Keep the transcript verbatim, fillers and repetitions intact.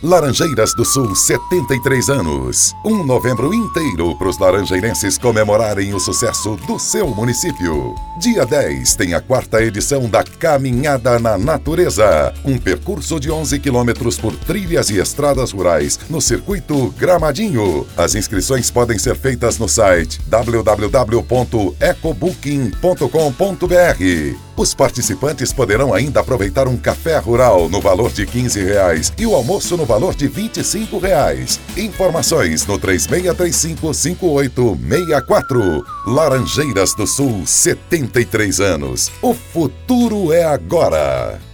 Laranjeiras do Sul, setenta e três anos. Um novembro inteiro para os laranjeirenses comemorarem o sucesso do seu município. Dia dez tem a quarta edição da Caminhada na Natureza. Um percurso de onze quilômetros por trilhas e estradas rurais no circuito Gramadinho. As inscrições podem ser feitas no site w w w ponto ecobooking ponto com ponto b r. Os participantes poderão ainda aproveitar um café rural no valor de quinze reais e o almoço no valor de vinte e cinco reais. Informações no três seis três cinco, cinco oito seis quatro. Laranjeiras do Sul, setenta e três anos. O futuro é agora.